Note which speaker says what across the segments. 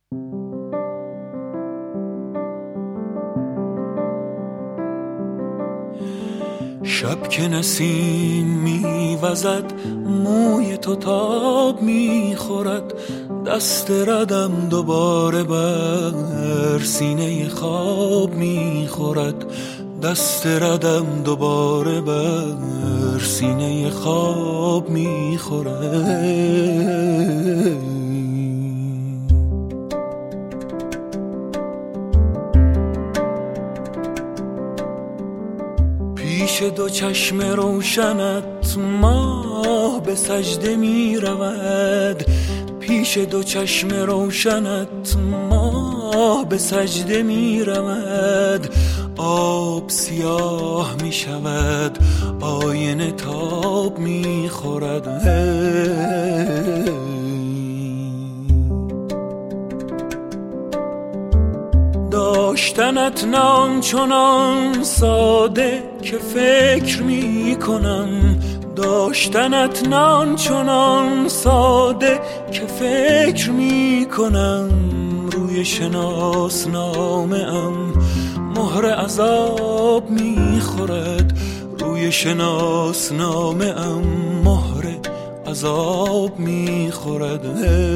Speaker 1: شب که نسیم میوزد موی تو تاب میخورد، دست ردم دوباره بر سینه خواب میخورد، دست ردم دوباره بر سینه خواب میخورد. پیش دو چشم روشنت ماه به سجده می رود، پیش دو چشم روشنت ماه به سجده می رود، آب سیاه می شود آینه تاب می خورد. داشتنت نان چنان ساده که فکر می کنم، داشتنت نان چنان ساده که فکر می کنم، روی شناسنامه ام مهر عذاب می خورد، روی شناسنامه ام مهر عذاب می خورد.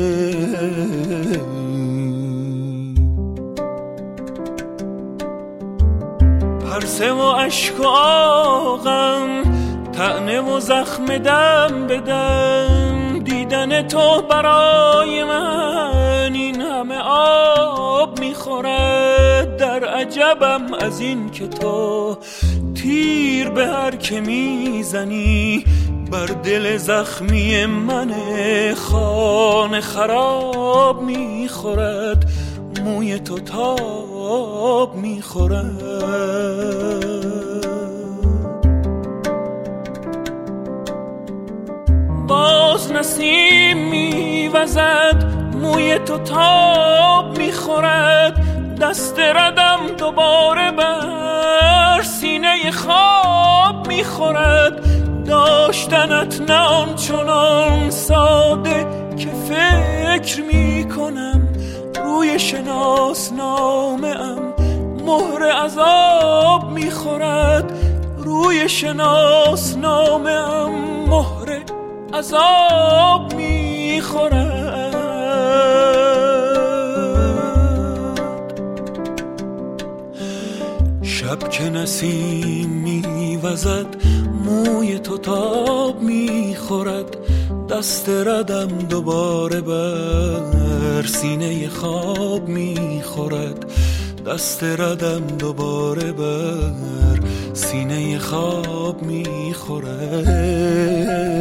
Speaker 1: پرسه و اشک و آغم طعنه و زخم دم بدم، دیدن تو برای من این همه آب میخورد. در عجبم از این که تو تیر به هر که میزنی بر دل زخمی من خانه خراب میخورد، موی تو تاب میخورد. باز نسیم میوزد موی تو تاب میخورد، دست ردم دوباره بر سینه خواب میخورد. داشتنت نه آنچنان ساده که فکر میکنم، روی شناسنامه ام مهر عذاب میخورد، روی شناسنامه ام مهر عذاب میخورد. شب که نسیم میوزد موی تو تاب میخورد، دست ردم دوباره بر سینه خواب میخورد، دست ردم دوباره بر سینه خواب میخورد.